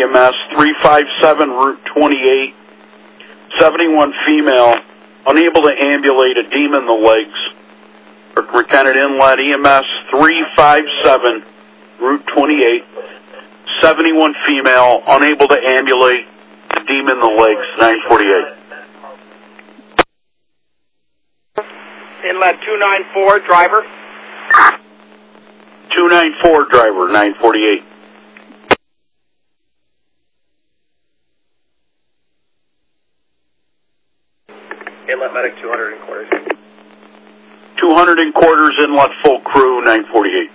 EMS, 357 Route 28, 71 female, unable to ambulate, edema in the legs. Lieutenant Inlet, EMS, 357 Route 28, 71 female, unable to ambulate, edema in the legs, 948. Inlet 294, driver. 294, driver, 948. Inlet medic 200 and quarters. 200 and quarters, inlet full crew, 948.